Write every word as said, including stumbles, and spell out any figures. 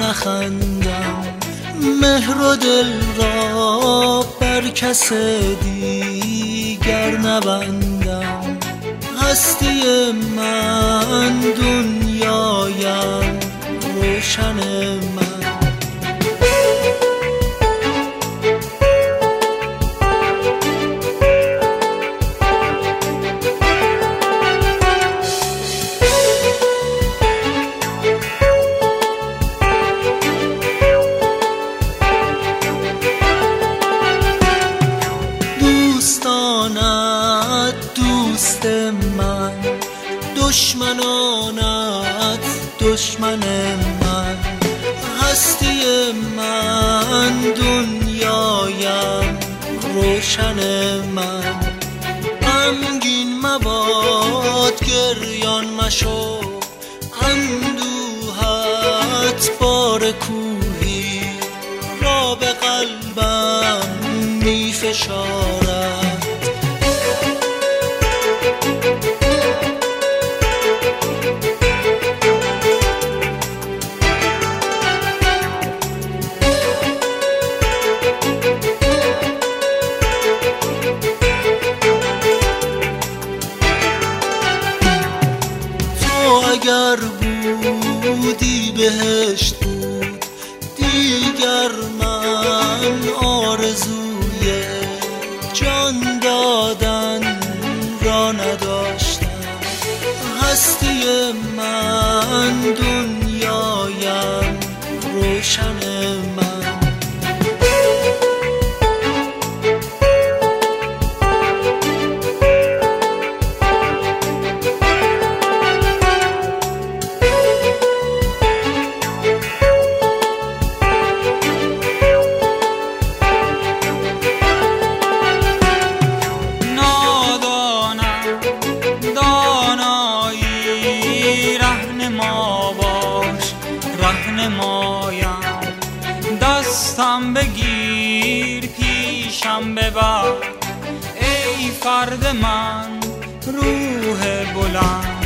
نخندم، مهر و دل را بر کس دیگر نبندم. هستی من دنیایم، روشن من. دوستانت دوست من، دشمنانت دشمن من. هستی من دنیایم، روشن من. غمگین مباد گریان مشو، اندوهت بار کوهی را به قلبم می فشارد. اگر بودی بهشت بود، دیگر من آرزوی جان دادن را نداشتم. هستی من دنیایم، روشن من. رهنمایم، دستم بگیر پیشم ببر ای فرد من، روح بلند.